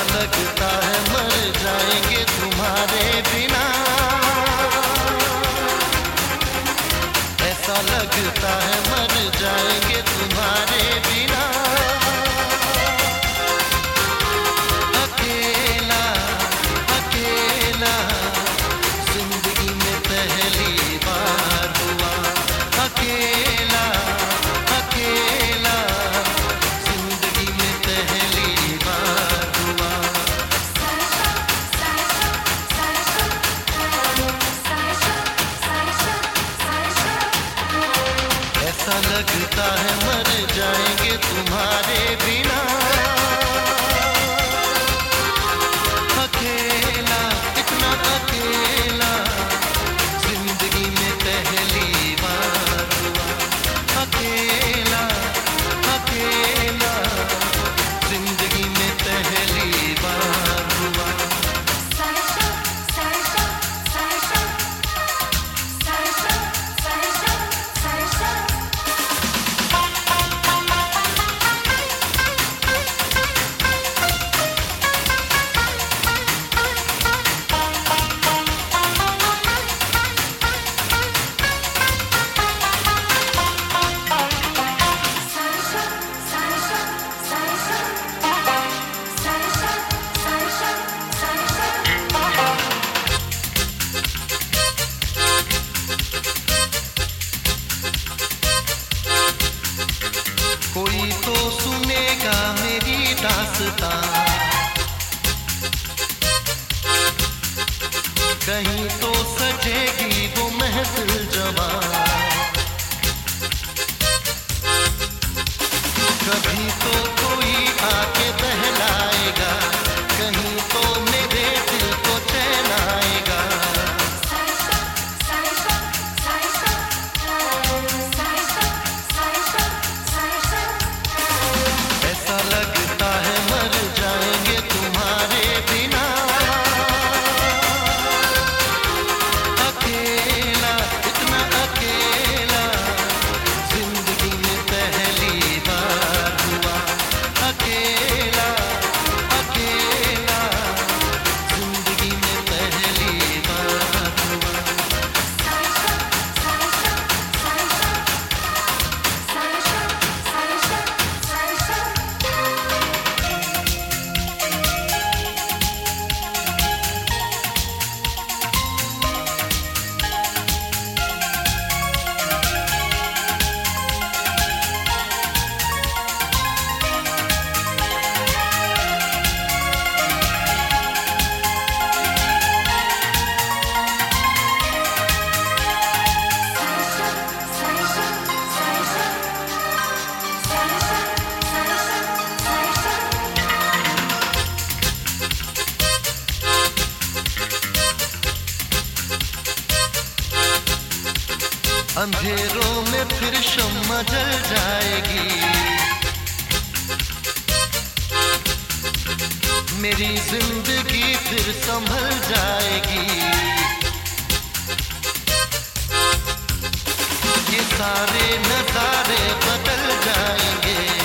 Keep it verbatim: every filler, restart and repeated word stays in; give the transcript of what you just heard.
लगता है मर जाएंगे तुम्हारे बिना, ऐसा लगता है मर जाएंगे तुम्हारे बिना। अकेला अकेला जिंदगी में पहली बार हुआ, अकेला अकेला जिंदगी में पहली बार हुआ। ऐसा लगता है मर जाएंगे तुम्हारे बिना। अकेला इतना अकेला जिंदगी में पहली बार हुआ, अकेला अकेला जिंदगी में पहली बार हुआ। कोई तो सुनेगा मेरी दास्तां, कहीं तो सजेगी वो महफिल जवां, कभी तो कोई आके बहलाएगा, कहीं तो मेरे दिल को चैन आएगा। ऐसा लगता है मर जाएंगे तुम्हारे बिना। अकेला इतना अकेला जिंदगी में पहली बार हुआ, अकेला अकेला जिंदगी में पहली बार हुआ। अंधेरों में फिर शम्मा जल जाएगी, मेरी जिंदगी फिर संभल जाएगी। ये सारे नजारे बदल जाएंगे,